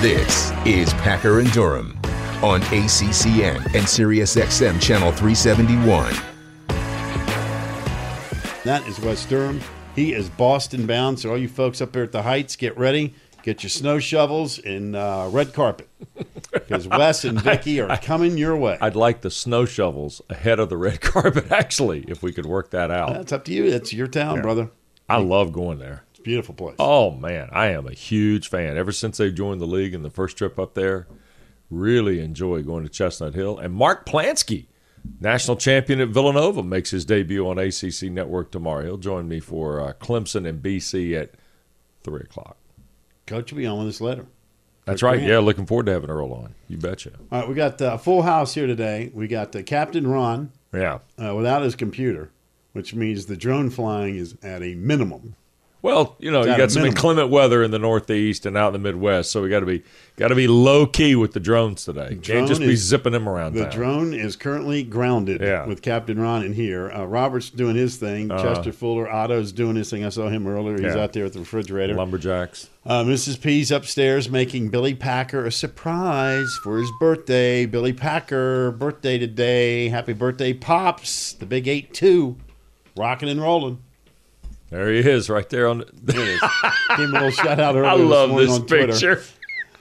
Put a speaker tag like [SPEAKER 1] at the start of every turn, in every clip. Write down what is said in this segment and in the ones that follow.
[SPEAKER 1] This is Packer and Durham on ACCN and SiriusXM Channel 371.
[SPEAKER 2] That is Wes Durham. He is Boston bound, so all you folks up there at the Heights, get ready. Get your snow shovels and red carpet, because Wes and Vicky are coming your way.
[SPEAKER 3] I'd like the snow shovels ahead of the red carpet, actually, if we could work that out.
[SPEAKER 2] That's up to you. It's your town, brother.
[SPEAKER 3] I love going there.
[SPEAKER 2] It's a beautiful place.
[SPEAKER 3] Oh, man, I am a huge fan. Ever since they joined the league and the first trip up there, really enjoy going to Chestnut Hill. And Mark Plansky, national champion at Villanova, makes his debut on ACC Network tomorrow. He'll join me for Clemson and BC at 3 o'clock.
[SPEAKER 2] Coach will be on with us later.
[SPEAKER 3] That's right. Yeah, looking forward to having Earl on. You betcha.
[SPEAKER 2] All right, we got a full house here today. We got Captain Ron without his computer, which means the drone flying is at a minimum.
[SPEAKER 3] Well, you got some inclement weather in the Northeast and out in the Midwest, so we got to be low key with the drones today. Can't just be zipping them around.
[SPEAKER 2] The drone is currently grounded with Captain Ron in here. Robert's doing his thing. Chester Fuller, Otto's doing his thing. I saw him earlier. He's out there at the refrigerator.
[SPEAKER 3] Lumberjacks.
[SPEAKER 2] Mrs. P's upstairs making Billy Packer a surprise for his birthday. Billy Packer, birthday today. Happy birthday, Pops. The big 8-2, rocking and rolling.
[SPEAKER 3] There he is, right there on.
[SPEAKER 2] There it is. Gave him a little shout out earlier.
[SPEAKER 3] I love this
[SPEAKER 2] on Twitter.
[SPEAKER 3] picture.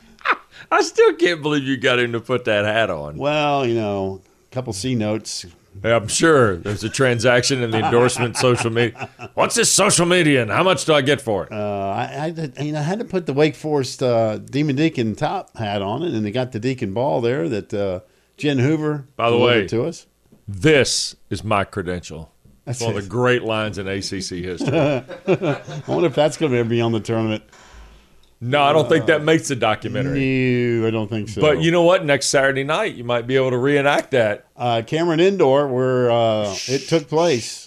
[SPEAKER 3] I still can't believe you got him to put that hat on.
[SPEAKER 2] Well, a couple C notes.
[SPEAKER 3] I'm sure there's a transaction in the endorsement social media. What's this social media and how much do I get for it?
[SPEAKER 2] I had to put the Wake Forest Demon Deacon top hat on it, and they got the Deacon ball there that Jen Hoover delivered to us.
[SPEAKER 3] This is my credential.
[SPEAKER 2] That's
[SPEAKER 3] one of the great lines in ACC history.
[SPEAKER 2] I wonder if that's going to be on the tournament.
[SPEAKER 3] No, I don't think that makes the documentary.
[SPEAKER 2] No, I don't think so.
[SPEAKER 3] But you know what? Next Saturday night, you might be able to reenact that.
[SPEAKER 2] Cameron Indoor, where it took place.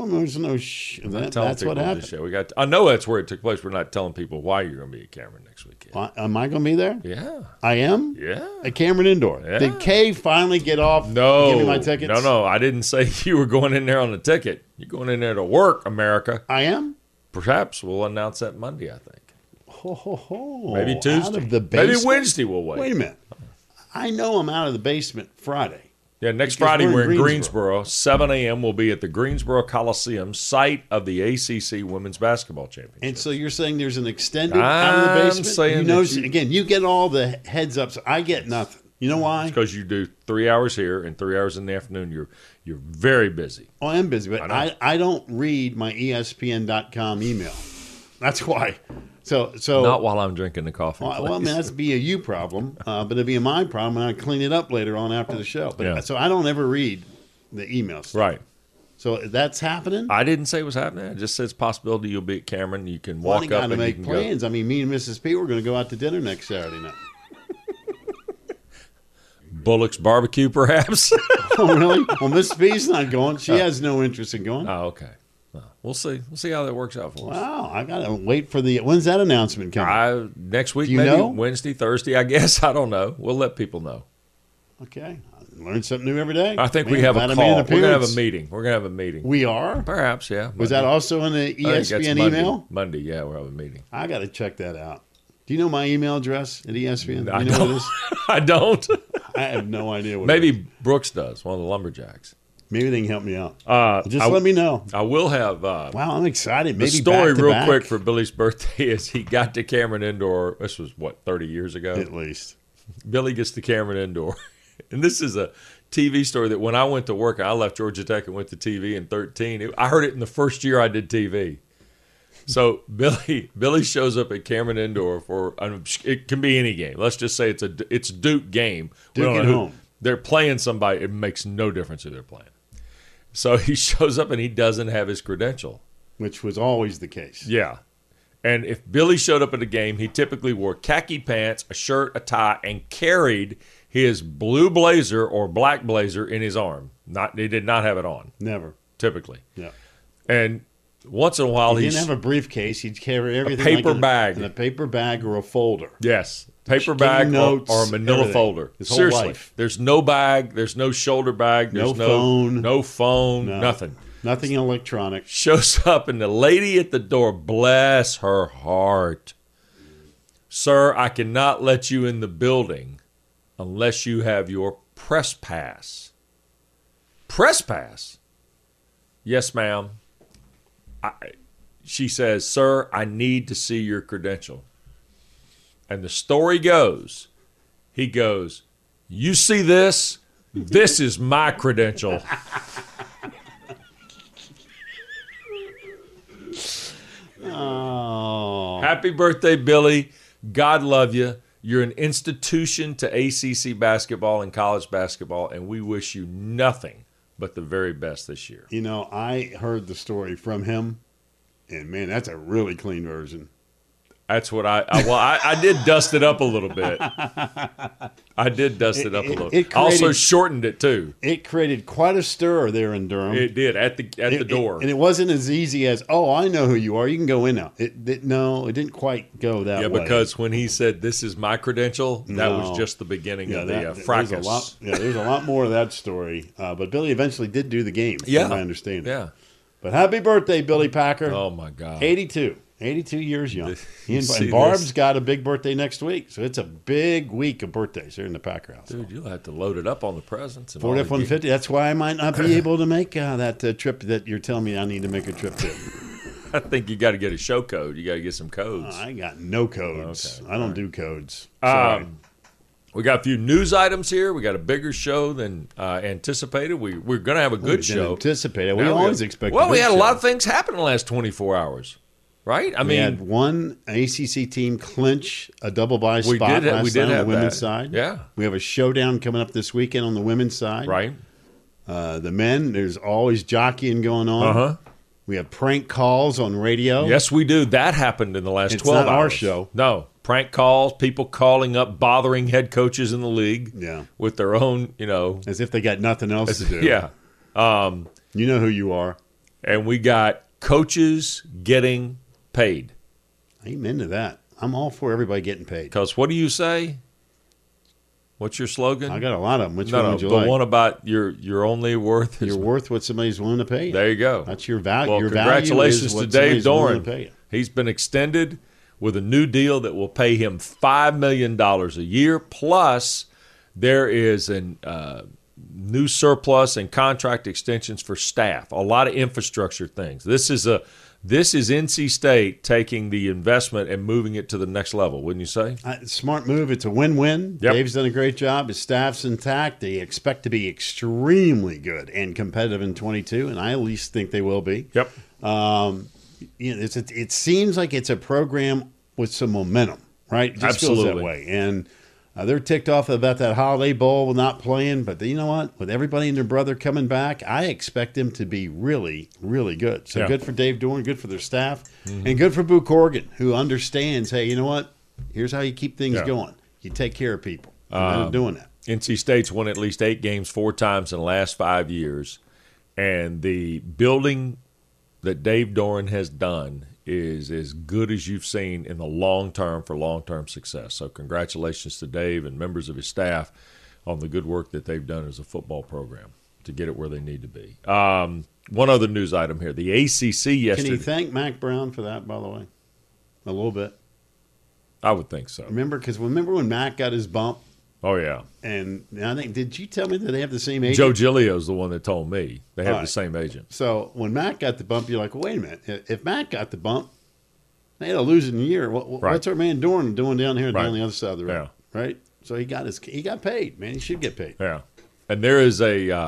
[SPEAKER 2] That's what happened.
[SPEAKER 3] I know that's where it took place. We're not telling people why you're going to be at Cameron next weekend.
[SPEAKER 2] Am I going to be there?
[SPEAKER 3] Yeah.
[SPEAKER 2] I am?
[SPEAKER 3] Yeah.
[SPEAKER 2] At Cameron Indoor.
[SPEAKER 3] Yeah.
[SPEAKER 2] Did Kay finally get off?
[SPEAKER 3] No.
[SPEAKER 2] Give me my tickets?
[SPEAKER 3] No. I didn't say you were going in there on the ticket. You're going in there to work, America.
[SPEAKER 2] I am?
[SPEAKER 3] Perhaps we'll announce that Monday, I think.
[SPEAKER 2] Maybe
[SPEAKER 3] Tuesday.
[SPEAKER 2] Out of the basement?
[SPEAKER 3] Maybe Wednesday we'll wait.
[SPEAKER 2] Wait a minute. I know I'm out of the basement Friday.
[SPEAKER 3] Yeah, next Friday we're in Greensboro. 7 a.m. we'll be at the Greensboro Coliseum, site of the ACC Women's Basketball Championship.
[SPEAKER 2] And so you're saying there's an extended out of the basement?
[SPEAKER 3] Saying
[SPEAKER 2] again, you get all the heads ups. I get nothing. You know why?
[SPEAKER 3] Because you do 3 hours here and 3 hours in the afternoon. You're very busy.
[SPEAKER 2] Oh, I am busy, but I don't read my ESPN.com email. That's why. So
[SPEAKER 3] not while I'm drinking the coffee.
[SPEAKER 2] Well, I mean, that's be a you problem, but it'd be a my problem, and I clean it up later on after the show. But so I don't ever read the emails.
[SPEAKER 3] Right.
[SPEAKER 2] So that's happening.
[SPEAKER 3] I didn't say it was happening. I just said it's a possibility you'll be at Cameron. You can walk up and
[SPEAKER 2] make
[SPEAKER 3] you can
[SPEAKER 2] plans.
[SPEAKER 3] Go.
[SPEAKER 2] I mean, me and Mrs. P, we're going to go out to dinner next Saturday night.
[SPEAKER 3] Bullock's Barbecue, perhaps.
[SPEAKER 2] Oh, really? Well, Mrs. P's not going. She has no interest in going.
[SPEAKER 3] Oh, okay. We'll see. We'll see how that works out for us.
[SPEAKER 2] Wow, I got to wait for when's that announcement coming?
[SPEAKER 3] Next week,
[SPEAKER 2] maybe
[SPEAKER 3] know? Wednesday, Thursday, I guess. I don't know. We'll let people know.
[SPEAKER 2] Okay. I learn something new every day.
[SPEAKER 3] I think we have a call. We're going to have a meeting.
[SPEAKER 2] We are?
[SPEAKER 3] Perhaps, yeah.
[SPEAKER 2] Was that also in the ESPN email?
[SPEAKER 3] Monday, yeah, we'll have a meeting.
[SPEAKER 2] I got to check that out. Do you know my email address at ESPN?
[SPEAKER 3] I
[SPEAKER 2] you know
[SPEAKER 3] don't.
[SPEAKER 2] What it is?
[SPEAKER 3] I don't.
[SPEAKER 2] I have no idea what
[SPEAKER 3] Maybe
[SPEAKER 2] it is.
[SPEAKER 3] Brooks does, one of the Lumberjacks.
[SPEAKER 2] Maybe they can help me out.
[SPEAKER 3] Just
[SPEAKER 2] let me know.
[SPEAKER 3] I will have.
[SPEAKER 2] Wow, I'm excited. Maybe
[SPEAKER 3] the story real
[SPEAKER 2] back.
[SPEAKER 3] quick for Billy's birthday is he got to Cameron Indoor. This was, 30 years ago?
[SPEAKER 2] At least.
[SPEAKER 3] Billy gets to Cameron Indoor. And this is a TV story that when I went to work, I left Georgia Tech and went to TV in 2013. I heard it in the first year I did TV. So Billy shows up at Cameron Indoor for it can be any game. Let's just say it's Duke game.
[SPEAKER 2] Duke at home.
[SPEAKER 3] They're playing somebody. It makes no difference who they're playing. So he shows up and he doesn't have his credential,
[SPEAKER 2] which was always the case.
[SPEAKER 3] Yeah. And if Billy showed up at a game, he typically wore khaki pants, a shirt, a tie, and carried his blue blazer or black blazer in his arm. He did not have it on.
[SPEAKER 2] Never.
[SPEAKER 3] Typically.
[SPEAKER 2] Yeah.
[SPEAKER 3] And once in a while,
[SPEAKER 2] he didn't have a briefcase. He'd carry everything
[SPEAKER 3] a paper bag.
[SPEAKER 2] In a paper bag or a folder.
[SPEAKER 3] Yes. Paper bag
[SPEAKER 2] notes,
[SPEAKER 3] or a manila
[SPEAKER 2] everything.
[SPEAKER 3] folder.
[SPEAKER 2] His whole
[SPEAKER 3] Seriously.
[SPEAKER 2] life.
[SPEAKER 3] There's no bag. There's no shoulder bag. There's no phone. Nothing.
[SPEAKER 2] Nothing electronic.
[SPEAKER 3] Shows up, and the lady at the door, bless her heart, Sir, I cannot let you in the building unless you have your press pass. Press pass? Yes, ma'am. She says, sir, I need to see your credential. And the story goes, he goes, you see this? This is my credential.
[SPEAKER 2] Oh.
[SPEAKER 3] Happy birthday, Billy. God love you. You're an institution to ACC basketball and college basketball, and we wish you nothing but the very best this year.
[SPEAKER 2] You know, I heard the story from him, and man, that's a really clean version.
[SPEAKER 3] That's what I did dust it up a little bit. I did dust it up a little.
[SPEAKER 2] It
[SPEAKER 3] I also shortened it too.
[SPEAKER 2] It created quite a stir there in Durham.
[SPEAKER 3] It did at the door.
[SPEAKER 2] And it wasn't as easy as, oh, I know who you are. You can go in now. No, it didn't quite go that way.
[SPEAKER 3] Yeah, because when he said, this is my credential, that was just the beginning of the fracas.
[SPEAKER 2] There's a lot more of that story. But Billy eventually did do the game,
[SPEAKER 3] yeah.
[SPEAKER 2] from my understanding.
[SPEAKER 3] Yeah.
[SPEAKER 2] But happy birthday, Billy Packer.
[SPEAKER 3] Oh, my God.
[SPEAKER 2] 82 years young. And Barb's got a big birthday next week, so it's a big week of birthdays here in the Packer house.
[SPEAKER 3] Dude, you'll have to load it up on the presents.
[SPEAKER 2] Ford F-150. That's why I might not be able to make that trip that you're telling me I need to make a trip to.
[SPEAKER 3] I think you got to get a show code. You got to get some codes.
[SPEAKER 2] I got no codes.
[SPEAKER 3] Okay.
[SPEAKER 2] I don't do codes. Sorry.
[SPEAKER 3] We got a few news items here. We got a bigger show than anticipated. We're going to have a good show.
[SPEAKER 2] Anticipated. We always expect.
[SPEAKER 3] Well, we had a lot of things happen in the last 24 hours. Right?
[SPEAKER 2] We had one ACC team clinch a double bye spot last night on the women's side.
[SPEAKER 3] Yeah.
[SPEAKER 2] We have a showdown coming up this weekend on the women's side.
[SPEAKER 3] Right.
[SPEAKER 2] The men, there's always jockeying going on.
[SPEAKER 3] Uh-huh.
[SPEAKER 2] We have prank calls on radio.
[SPEAKER 3] Yes, we do. That happened in the last 12 hours.
[SPEAKER 2] It's not our show.
[SPEAKER 3] No. Prank calls, people calling up, bothering head coaches in the league with their own,
[SPEAKER 2] As if they got nothing else to do.
[SPEAKER 3] Yeah.
[SPEAKER 2] You know who you are.
[SPEAKER 3] And we got coaches getting paid.
[SPEAKER 2] Amen to that. I'm all for everybody getting paid.
[SPEAKER 3] Because what do you say? What's your slogan?
[SPEAKER 2] I got a lot of them. Which one would you like?
[SPEAKER 3] The one about you're only worth.
[SPEAKER 2] You're worth what somebody's willing to pay you.
[SPEAKER 3] There you go.
[SPEAKER 2] That's your value.
[SPEAKER 3] Well,
[SPEAKER 2] your
[SPEAKER 3] congratulations
[SPEAKER 2] value is
[SPEAKER 3] to
[SPEAKER 2] what
[SPEAKER 3] Dave
[SPEAKER 2] somebody's willing to pay
[SPEAKER 3] Doran.
[SPEAKER 2] you.
[SPEAKER 3] He's been extended with a new deal that will pay him $5 million a year. Plus, there is a new surplus and contract extensions for staff. A lot of infrastructure things. This is NC State taking the investment and moving it to the next level, wouldn't you say?
[SPEAKER 2] Smart move. It's a win-win.
[SPEAKER 3] Yep.
[SPEAKER 2] Dave's done a great job. His staff's intact. They expect to be extremely good and competitive in 22, and I at least think they will be.
[SPEAKER 3] Yep.
[SPEAKER 2] It seems like it's a program with some momentum, right? It just feels that way. And they're ticked off about that Holiday Bowl not playing, but you know what? With everybody and their brother coming back, I expect them to be really, really good. So good for Dave Doran, good for their staff, and good for Boo Corrigan, who understands, hey, you know what? Here's how you keep things going. You take care of people. And they're doing that.
[SPEAKER 3] NC State's won at least 8 games 4 times in the last 5 years, and the building that Dave Doran has done is as good as you've seen in the long term for long-term success. So congratulations to Dave and members of his staff on the good work that they've done as a football program to get it where they need to be. One other news item here. The ACC yesterday.
[SPEAKER 2] Can you thank Mac Brown for that, by the way? A little bit.
[SPEAKER 3] I would think so.
[SPEAKER 2] Remember when Mac got his bump?
[SPEAKER 3] Oh, yeah.
[SPEAKER 2] And I think, did you tell me that they have the same agent?
[SPEAKER 3] Joe Giglio's the one that told me. They have the same agent.
[SPEAKER 2] So when Mac got the bump, you're like, well, wait a minute. If Mac got the bump, they had a losing year. What's our man Doran doing down here down the other side of the road? Yeah. Right? So he got paid, man. He should get paid.
[SPEAKER 3] Yeah. And there is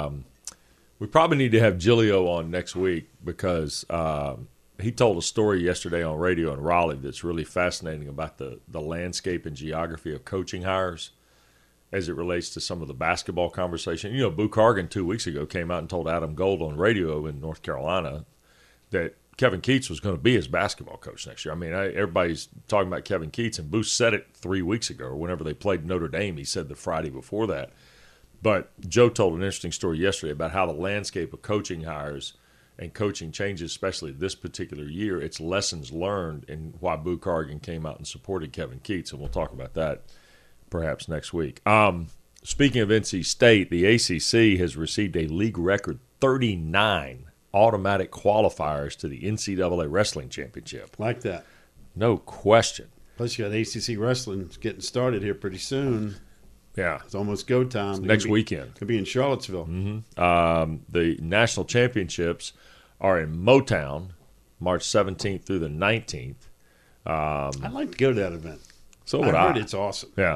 [SPEAKER 3] we probably need to have Giglio on next week because he told a story yesterday on radio in Raleigh that's really fascinating about the landscape and geography of coaching hires as it relates to some of the basketball conversation. You know, Boo Corrigan 2 weeks ago came out and told Adam Gold on radio in North Carolina that Kevin Keatts was going to be his basketball coach next year. I mean, everybody's talking about Kevin Keatts, and Boo said it 3 weeks ago, or whenever they played Notre Dame. He said the Friday before that. But Joe told an interesting story yesterday about how the landscape of coaching hires and coaching changes, especially this particular year. It's lessons learned and why Boo Corrigan came out and supported Kevin Keatts, and we'll talk about that perhaps next week. Speaking of NC State, the ACC has received a league record 39 automatic qualifiers to the NCAA Wrestling Championship.
[SPEAKER 2] Like that.
[SPEAKER 3] No question.
[SPEAKER 2] Plus, you got ACC wrestling getting started here pretty soon.
[SPEAKER 3] Yeah.
[SPEAKER 2] It's almost go time.
[SPEAKER 3] It's next weekend.
[SPEAKER 2] Could be in Charlottesville.
[SPEAKER 3] The national championships are in Motown, March 17th through the 19th.
[SPEAKER 2] I'd like to go to that event.
[SPEAKER 3] So would I.
[SPEAKER 2] Heard it's awesome.
[SPEAKER 3] Yeah.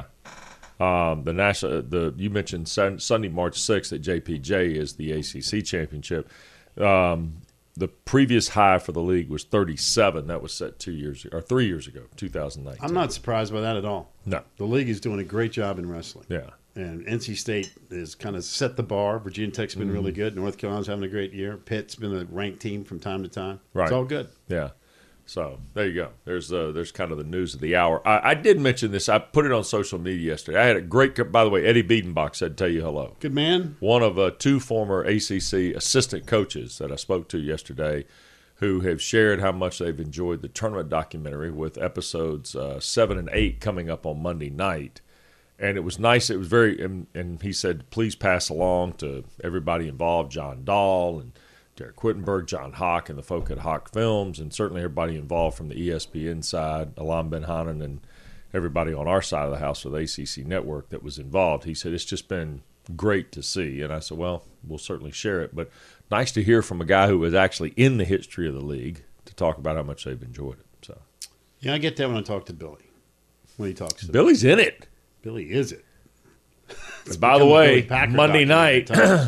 [SPEAKER 3] You mentioned Sunday, March 6th at JPJ is the ACC championship. The previous high for the league was 37. That was set 3 years ago, 2019.
[SPEAKER 2] I'm not surprised by that at all.
[SPEAKER 3] No.
[SPEAKER 2] The league is doing a great job in wrestling.
[SPEAKER 3] Yeah.
[SPEAKER 2] And NC State has kind of set the bar. Virginia Tech's been really good. North Carolina's having a great year. Pitt's been a ranked team from time to time.
[SPEAKER 3] Right.
[SPEAKER 2] It's all good.
[SPEAKER 3] Yeah. So there you go. There's kind of the news of the hour. I did mention this. I put it on social media yesterday. I had a great, by the way, Eddie Biedenbach said, tell you hello.
[SPEAKER 2] Good man.
[SPEAKER 3] One of two former ACC assistant coaches that I spoke to yesterday who have shared how much they've enjoyed the tournament documentary with episodes 7 and 8 coming up on Monday night. And it was nice. It was very, and he said, please pass along to everybody involved, John Dahl and Derek Quittenberg, John Hawk, and the folk at Hawk Films, and certainly everybody involved from the ESPN side, Alam Ben Hanan, and everybody on our side of the house with ACC Network that was involved. He said, it's just been great to see. And I said, well, we'll certainly share it. But nice to hear from a guy who was actually in the history of the league to talk about how much they've enjoyed it. So,
[SPEAKER 2] yeah, I get that when I talk to Billy. When he talks to
[SPEAKER 3] Billy's in it.
[SPEAKER 2] Billy is it.
[SPEAKER 3] By the way, Monday night,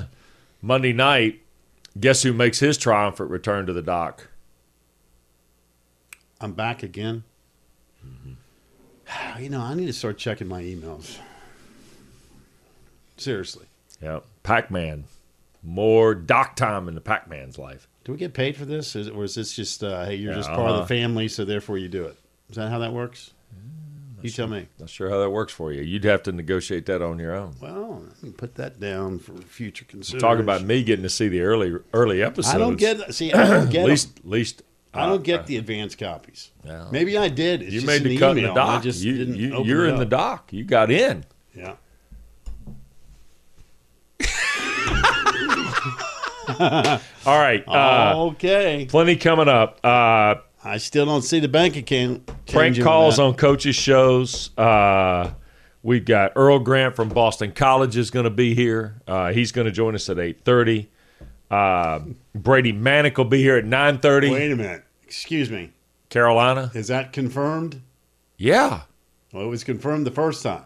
[SPEAKER 3] guess who makes his triumphant return to the dock?
[SPEAKER 2] I'm back again. Mm-hmm. I need to start checking my emails. Seriously.
[SPEAKER 3] Yeah, Pac-Man. More dock time in the Pac-Man's life.
[SPEAKER 2] Do we get paid for this? Or is this just, hey, you're just part of the family, so therefore you do it? Is that how that works? You tell me.
[SPEAKER 3] Not sure how that works for you. You'd have to negotiate that on your own.
[SPEAKER 2] Well, I can put that down for future consideration.
[SPEAKER 3] Talk about me getting to see the early episodes.
[SPEAKER 2] I don't get. See, I don't get.
[SPEAKER 3] least.
[SPEAKER 2] I don't get the advanced copies.
[SPEAKER 3] Yeah.
[SPEAKER 2] Maybe I did. It's
[SPEAKER 3] you
[SPEAKER 2] just
[SPEAKER 3] made
[SPEAKER 2] in
[SPEAKER 3] the cut
[SPEAKER 2] email.
[SPEAKER 3] in the dock.
[SPEAKER 2] I just didn't open
[SPEAKER 3] you're
[SPEAKER 2] it
[SPEAKER 3] in
[SPEAKER 2] up.
[SPEAKER 3] the dock. You got in.
[SPEAKER 2] Yeah.
[SPEAKER 3] All right.
[SPEAKER 2] Okay.
[SPEAKER 3] Plenty coming up.
[SPEAKER 2] I still don't see the bank account.
[SPEAKER 3] Prank calls on coaches' shows. We've got Earl Grant from Boston College is going to be here. He's going to join us at 8:30. Brady Manick will be here at 9:30.
[SPEAKER 2] Wait a minute. Excuse me.
[SPEAKER 3] Carolina.
[SPEAKER 2] Is that confirmed?
[SPEAKER 3] Yeah.
[SPEAKER 2] Well, it was confirmed the first time.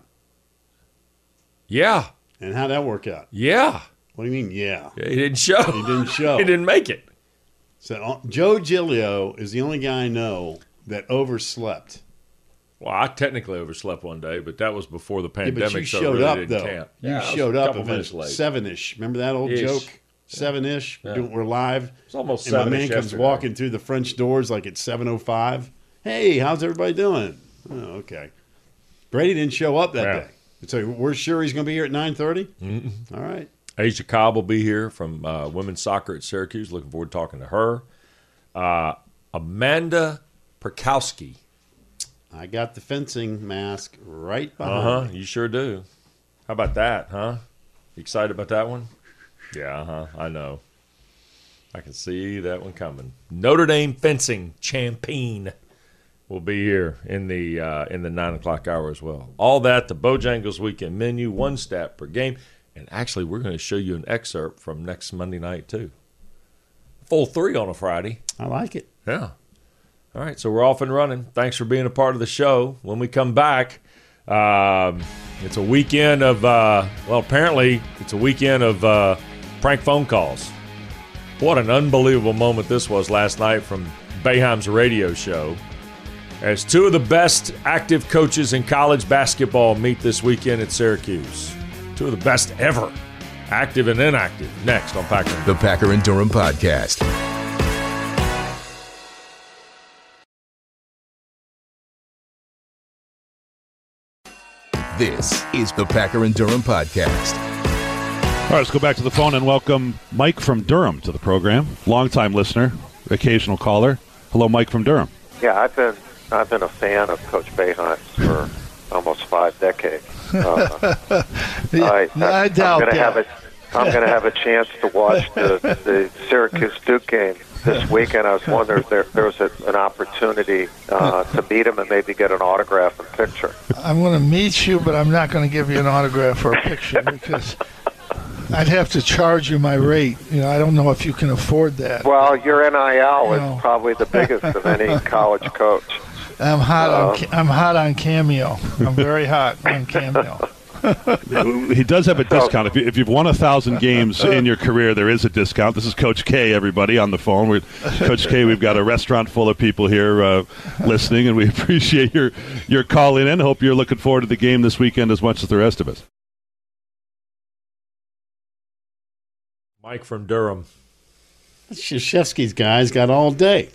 [SPEAKER 3] Yeah.
[SPEAKER 2] And how'd that work out?
[SPEAKER 3] Yeah.
[SPEAKER 2] What do you mean, yeah?
[SPEAKER 3] He didn't show.
[SPEAKER 2] He didn't show.
[SPEAKER 3] He didn't make it.
[SPEAKER 2] So Joe Giglio is the only guy I know that overslept.
[SPEAKER 3] Well, I technically overslept one day, but that was before the pandemic.
[SPEAKER 2] Yeah, but you
[SPEAKER 3] so
[SPEAKER 2] showed
[SPEAKER 3] really
[SPEAKER 2] up,
[SPEAKER 3] didn't
[SPEAKER 2] though.
[SPEAKER 3] count.
[SPEAKER 2] You
[SPEAKER 3] Yeah,
[SPEAKER 2] showed
[SPEAKER 3] I was
[SPEAKER 2] up
[SPEAKER 3] a couple minutes late.
[SPEAKER 2] 7-ish. Remember that old
[SPEAKER 3] Ish.
[SPEAKER 2] joke? 7-ish.
[SPEAKER 3] Yeah.
[SPEAKER 2] We're live.
[SPEAKER 3] It's almost
[SPEAKER 2] and my
[SPEAKER 3] 7-ish
[SPEAKER 2] man comes
[SPEAKER 3] yesterday.
[SPEAKER 2] walking through the French doors like it's 7:05. Hey, how's everybody doing? Oh, okay. Brady didn't show up that day. So we're sure he's going to be here at 9:30? Mm-hmm. All right.
[SPEAKER 3] Asia Cobb will be here from women's soccer at Syracuse. Looking forward to talking to her. Amanda Perkowski.
[SPEAKER 2] I got the fencing mask right behind me.
[SPEAKER 3] You sure do. How about that, huh? You excited about that one? Yeah, I know. I can see that one coming. Notre Dame fencing champion will be here in the 9 o'clock hour as well. All that, the Bojangles weekend menu, one stat per game. And actually, we're going to show you an excerpt from next Monday night, too. Full 3 on a Friday.
[SPEAKER 2] I like it.
[SPEAKER 3] Yeah. All right, so we're off and running. Thanks for being a part of the show. When we come back, it's a weekend of, apparently it's a weekend of prank phone calls. What an unbelievable moment this was last night from Boeheim's radio show. As 2 of the best active coaches in college basketball meet this weekend at Syracuse. 2 of the best ever, active and inactive. Next on Packer.
[SPEAKER 1] The Packer and Durham Podcast. This is the Packer and Durham Podcast.
[SPEAKER 4] All right, let's go back to the phone and welcome Mike from Durham to the program. Longtime listener, occasional caller. Hello, Mike from Durham.
[SPEAKER 5] Yeah, I've been a fan of Coach Boeheim for almost 5 decades.
[SPEAKER 6] I doubt that.
[SPEAKER 5] I'm going to have a chance to watch the Syracuse Duke game this weekend. I was wondering if there was an opportunity to meet him and maybe get an autograph and picture.
[SPEAKER 6] I'm going to meet you, but I'm not going to give you an autograph or a picture because I'd have to charge you my rate. I don't know if you can afford that.
[SPEAKER 5] Well, your NIL is probably the biggest of any college coach.
[SPEAKER 6] I'm hot on Cameo. I'm very hot on Cameo.
[SPEAKER 4] He does have a discount. If you've won 1,000 games in your career, there is a discount. This is Coach K, everybody, on the phone. Coach K, we've got a restaurant full of people here listening, and we appreciate your calling in. Hope you're looking forward to the game this weekend as much as the rest of us.
[SPEAKER 3] Mike from Durham.
[SPEAKER 2] Krzyzewski's guys got all day.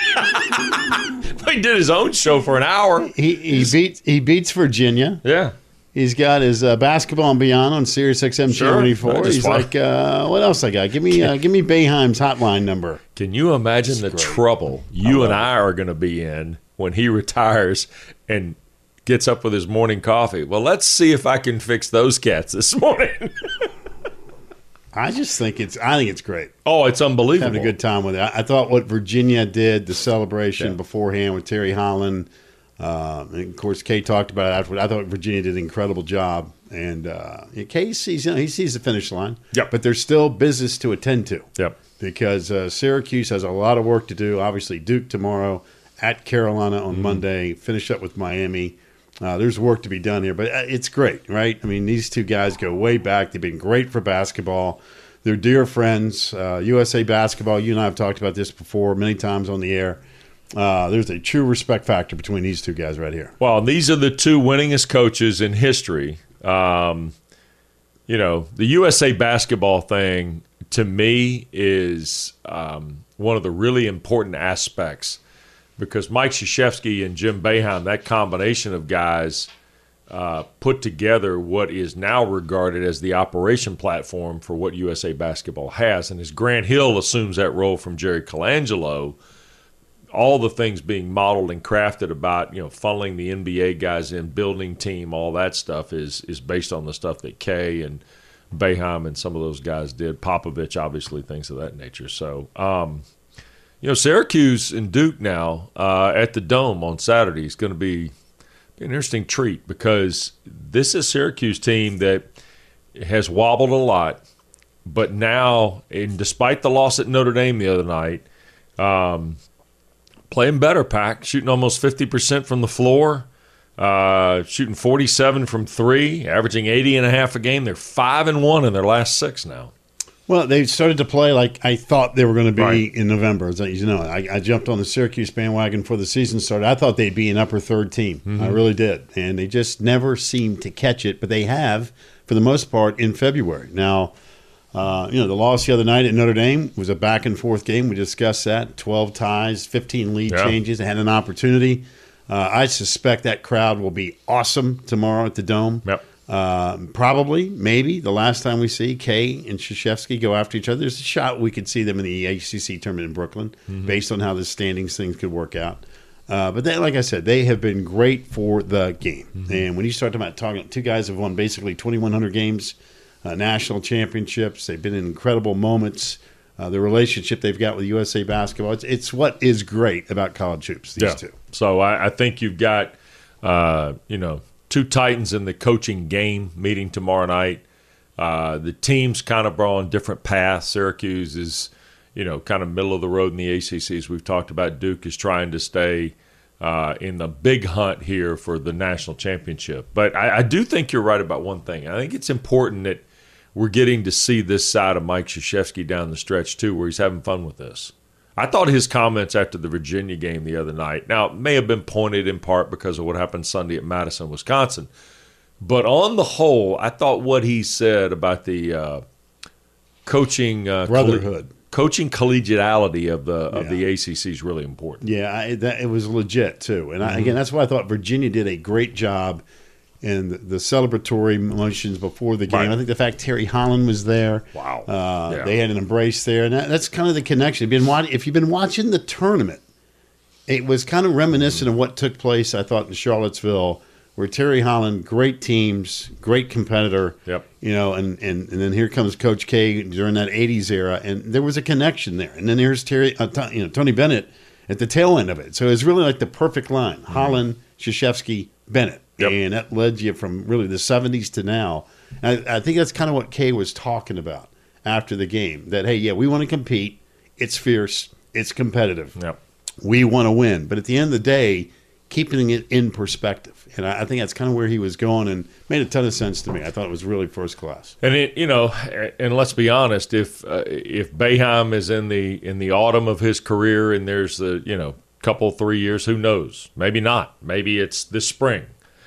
[SPEAKER 3] He did his own show for an hour.
[SPEAKER 2] He beats Virginia.
[SPEAKER 3] Yeah.
[SPEAKER 2] He's got his Basketball and Beyond on Sirius XM Channel 24. He's like, what else I got? Give me Boeheim's hotline number.
[SPEAKER 3] Can you imagine the trouble you and I are going to be in when he retires and gets up with his morning coffee? Well, let's see if I can fix those cats this morning.
[SPEAKER 2] I think it's great.
[SPEAKER 3] Oh, it's unbelievable.
[SPEAKER 2] Having a good time with it. I thought what Virginia did, the celebration beforehand with Terry Holland. And of course, Kay talked about it afterward. I thought Virginia did an incredible job, and Kay sees he sees the finish line.
[SPEAKER 3] Yep.
[SPEAKER 2] But there's still business to attend to.
[SPEAKER 3] Yep.
[SPEAKER 2] Because Syracuse has a lot of work to do. Obviously, Duke tomorrow, at Carolina on Monday. Finish up with Miami. There's work to be done here, but it's great, right? I mean, these two guys go way back. They've been great for basketball. They're dear friends. USA Basketball. You and I have talked about this before many times on the air. There's a true respect factor between these two guys right here.
[SPEAKER 3] Well, these are the two winningest coaches in history. The USA Basketball thing, to me, is one of the really important aspects because Mike Krzyzewski and Jim Boeheim, that combination of guys, put together what is now regarded as the operation platform for what USA Basketball has. And as Grant Hill assumes that role from Jerry Colangelo, all the things being modeled and crafted about, funneling the NBA guys in, building team, all that stuff is based on the stuff that Kay and Boeheim and some of those guys did. Popovich, obviously, things of that nature. So, Syracuse and Duke now at the Dome on Saturday is going to be an interesting treat because this is a Syracuse team that has wobbled a lot, but now, and despite the loss at Notre Dame the other night, playing better, Pack, shooting almost 50% from the floor, shooting 47 from three, averaging 80.5 a game. They're 5-1 in their last 6 now.
[SPEAKER 2] Well, they started to play like I thought they were going to be in November. As I jumped on the Syracuse bandwagon before the season started. I thought they'd be an upper third team. Mm-hmm. I really did. And they just never seemed to catch it, but they have, for the most part, in February. Now, the loss the other night at Notre Dame was a back-and-forth game. We discussed that. 12 ties, 15 lead changes. They had an opportunity. I suspect that crowd will be awesome tomorrow at the Dome.
[SPEAKER 3] Yep.
[SPEAKER 2] Probably, maybe, the last time we see Kay and Krzyzewski go after each other. There's a shot we could see them in the ACC tournament in Brooklyn based on how the standings things could work out. But they, like I said, they have been great for the game. Mm-hmm. And when you start talking, two guys have won basically 2,100 games, national championships. They've been in incredible moments. The relationship they've got with USA Basketball, it's what is great about college hoops, these two.
[SPEAKER 3] So I think you've got, two titans in the coaching game meeting tomorrow night. The teams kind of are on different paths. Syracuse is, kind of middle of the road in the ACC, as we've talked about. Duke is trying to stay in the big hunt here for the national championship. But I do think you're right about one thing. I think it's important that we're getting to see this side of Mike Krzyzewski down the stretch, too, where he's having fun with this. I thought his comments after the Virginia game the other night, now, it may have been pointed in part because of what happened Sunday at Madison, Wisconsin. But on the whole, I thought what he said about the coaching
[SPEAKER 2] brotherhood,
[SPEAKER 3] coaching collegiality of the ACC is really important.
[SPEAKER 2] Yeah, it was legit, too. And again, that's why I thought Virginia did a great job in the celebratory motions before the game. Right. I think the fact Terry Holland was there.
[SPEAKER 3] Wow.
[SPEAKER 2] They had an embrace there. And that's kind of the connection. If you've been watching the tournament, it was kind of reminiscent of what took place, I thought, in Charlottesville where Terry Holland, great teams, great competitor.
[SPEAKER 3] Yep.
[SPEAKER 2] And then here comes Coach K during that '80s era, and there was a connection there. And then here's Tony Bennett at the tail end of it. So it's really like the perfect line: Holland, Krzyzewski, Bennett, and that led you from really the '70s to now. And I think that's kind of what K was talking about after the game. That hey, we want to compete. It's fierce. It's competitive.
[SPEAKER 3] Yep.
[SPEAKER 2] We want to win, but at the end of the day, keeping it in perspective. And I think that's kind of where he was going, and made a ton of sense to me. I thought it was really first class.
[SPEAKER 3] And and let's be honest, if Boeheim is in the autumn of his career, and there's the couple 3 years, who knows? Maybe not. Maybe it's this spring.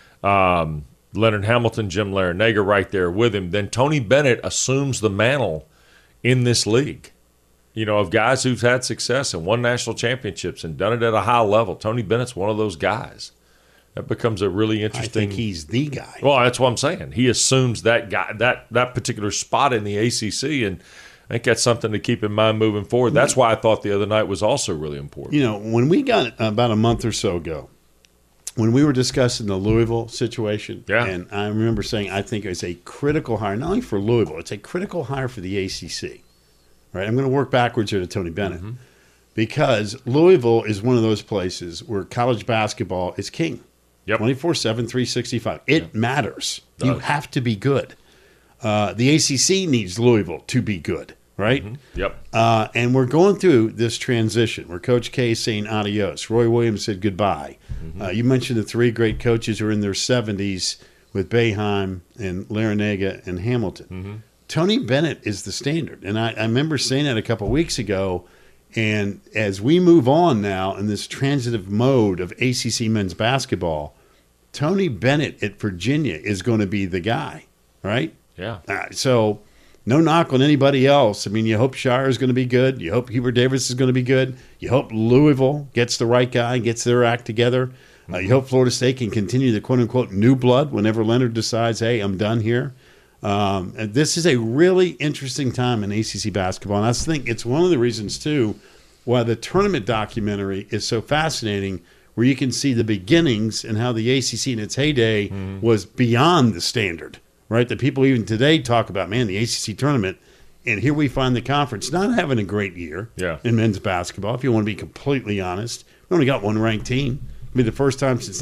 [SPEAKER 3] Leonard Hamilton, Jim Larrañaga right there with him. Then Tony Bennett assumes the mantle in this league. Of guys who've had success and won national championships and done it at a high level. Tony Bennett's one of those guys. That becomes a really interesting.
[SPEAKER 2] I think he's the guy.
[SPEAKER 3] Well, that's what I'm saying. He assumes that guy, that particular spot in the ACC, and I think that's something to keep in mind moving forward. That's why I thought the other night was also really important.
[SPEAKER 2] When we got about a month or so ago, when we were discussing the Louisville situation, and I remember saying I think it's a critical hire, not only for Louisville, it's a critical hire for the ACC. Right, I'm going to work backwards here to Tony Bennett because Louisville is one of those places where college basketball is king. 24/7, 365. It matters. You have to be good. The ACC needs Louisville to be good, right? And we're going through this transition where Coach K is saying adios. Roy Williams said goodbye. You mentioned the three great coaches who are in their 70s with Boeheim and Larrañaga and Hamilton. Tony Bennett is the standard. And I remember saying that a couple of weeks ago. And as we move on now in this transitive mode of ACC men's basketball, Tony Bennett at Virginia is going to be the guy, right?
[SPEAKER 3] Yeah.
[SPEAKER 2] So no knock on anybody else. I mean, you hope Shire is going to be good. You hope Hubert Davis is going to be good. You hope Louisville gets the right guy and gets their act together. You hope Florida State can continue the quote-unquote new blood whenever Leonard decides, hey, I'm done here. And this is a really interesting time in ACC basketball, and I think it's one of the reasons, too, why the tournament documentary is so fascinating, where you can see the beginnings and how the ACC in its heyday was beyond the standard, right? That people even today talk about, man, the ACC tournament, and here we find the conference not having a great year in men's basketball, if you want to be completely honest. We only got one ranked team. I mean, the first time since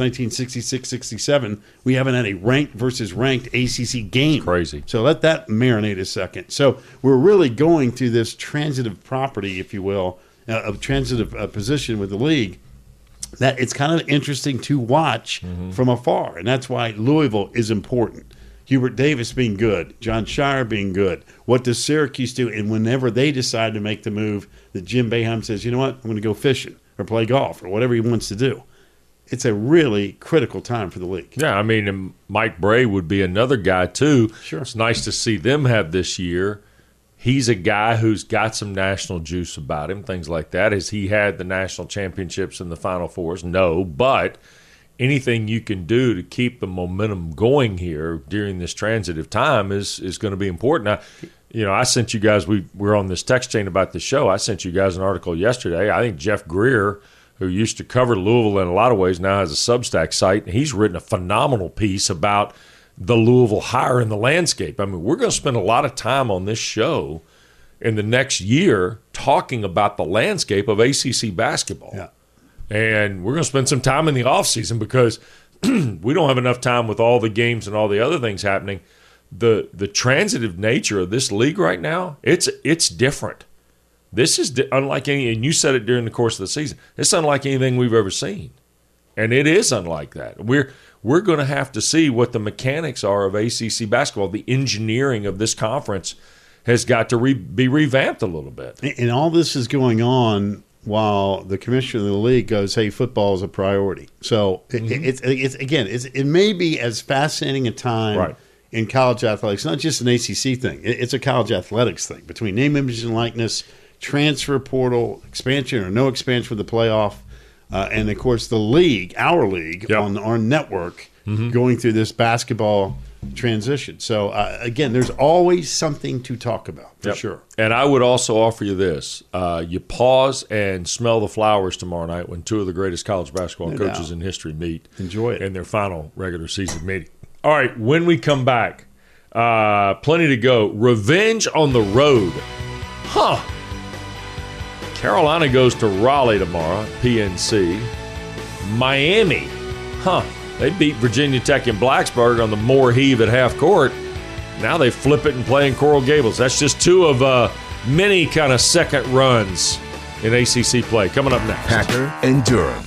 [SPEAKER 2] 1966-67, we haven't had a ranked versus ranked ACC game.
[SPEAKER 3] Crazy.
[SPEAKER 2] So let that marinate a second. So we're really going through this transitive property, if you will, a transitive position with the league, that it's kind of interesting to watch from afar. And that's why Louisville is important. Hubert Davis being good, John Shire being good. What does Syracuse do? And whenever they decide to make the move that Jim Boeheim says, you know what, I'm going to go fishing or play golf or whatever he wants to do. It's a really critical time for the league.
[SPEAKER 3] Yeah, I mean, and Mike Bray would be another guy, too.
[SPEAKER 2] Sure.
[SPEAKER 3] It's nice to see them have this year. He's a guy who's got some national juice about him, things like that. Has he had the national championships and the Final Fours? No, but anything you can do to keep the momentum going here during this transitive time is going to be important. Now, I sent you guys, we were on this text chain about the show. I sent you guys an article yesterday. I think Jeff Greer, who used to cover Louisville in a lot of ways, now has a Substack site, and he's written a phenomenal piece about the Louisville hire in the landscape. I mean, we're going to spend a lot of time on this show in the next year talking about the landscape of ACC basketball.
[SPEAKER 2] Yeah.
[SPEAKER 3] And we're going to spend some time in the offseason because we don't have enough time with all the games and all the other things happening. The transitive nature of this league right now, it's different. This is unlike any, and you said it during the course of the season, it's unlike anything we've ever seen. And it is unlike that. We're going to have to see what the mechanics are of ACC basketball. The engineering of this conference has got to be revamped a little bit.
[SPEAKER 2] And all this is going on while the commissioner of the league goes, hey, football is a priority. So it may be as fascinating a time in college athletics, not just an ACC thing. It's a college athletics thing between name, image, and likeness, transfer portal, expansion or no expansion with the playoff, and, of course, the league, our league, on our network, going through this basketball transition. So, again, there's always something to talk about, for sure.
[SPEAKER 3] And I would also offer you this. You pause and smell the flowers tomorrow night when two of the greatest college basketball coaches in history meet.
[SPEAKER 2] Enjoy it.
[SPEAKER 3] In their final regular season meeting. All right, when we come back, plenty to go. Revenge on the road. Carolina goes to Raleigh tomorrow, PNC. Miami. They beat Virginia Tech in Blacksburg on the Moore Heave at half court. Now they flip it and play in Coral Gables. That's just two of many kind of second runs in ACC play. Coming up next.
[SPEAKER 1] Packer and Durham.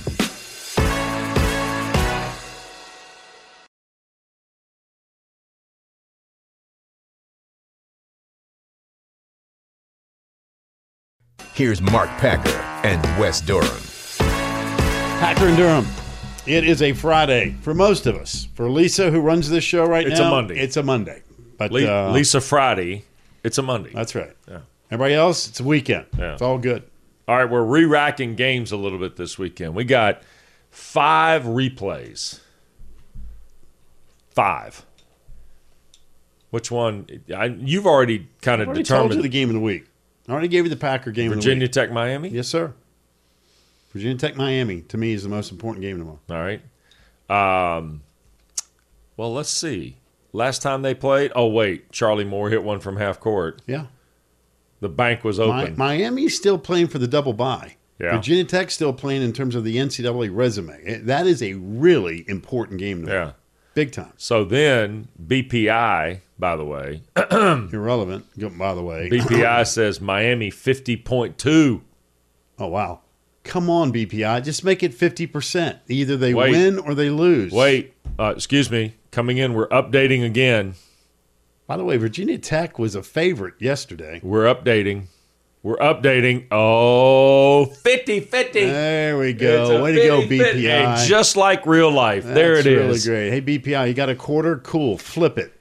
[SPEAKER 1] Here's Mark Packer and Wes Durham.
[SPEAKER 2] Packer and Durham. It is a Friday for most of us. For Lisa, who runs this show right now,
[SPEAKER 3] It's a Monday.
[SPEAKER 2] It's a Monday. But
[SPEAKER 3] Lisa Friday, it's a Monday.
[SPEAKER 2] That's right.
[SPEAKER 3] Yeah.
[SPEAKER 2] Everybody else, it's a weekend.
[SPEAKER 3] Yeah.
[SPEAKER 2] It's all good.
[SPEAKER 3] All right, we're re-racking games a little bit this weekend. We got 5 replays. 5. Which one? You've already kind of
[SPEAKER 2] I already told
[SPEAKER 3] determined.
[SPEAKER 2] you the game of the week. I already gave you the Packer game of the
[SPEAKER 3] Virginia
[SPEAKER 2] week.
[SPEAKER 3] Tech, Miami?
[SPEAKER 2] Yes, sir. Virginia Tech, Miami, to me, is the most important game tomorrow.
[SPEAKER 3] All right. Well, let's see. Last time they played, Charlie Moore hit one from half court.
[SPEAKER 2] Yeah.
[SPEAKER 3] The bank was open.
[SPEAKER 2] Miami's still playing for the double bye.
[SPEAKER 3] Yeah.
[SPEAKER 2] Virginia Tech's still playing in terms of the NCAA resume. That is a really important game tomorrow.
[SPEAKER 3] Yeah.
[SPEAKER 2] Big time.
[SPEAKER 3] So then BPI, by the way,
[SPEAKER 2] Irrelevant, by the way.
[SPEAKER 3] BPI says Miami 50.2.
[SPEAKER 2] Oh, wow. Come on, BPI. Just make it 50%. Either they
[SPEAKER 3] Wait.
[SPEAKER 2] win or they lose.
[SPEAKER 3] Excuse me. Coming in, we're updating again.
[SPEAKER 2] By the way, Virginia Tech was a favorite yesterday.
[SPEAKER 3] We're updating. Oh, 50-50.
[SPEAKER 2] There we go. Way to go, BPI.
[SPEAKER 3] And just like real life. There it is.
[SPEAKER 2] That's really great. Hey, BPI, you got a quarter? Cool. Flip it.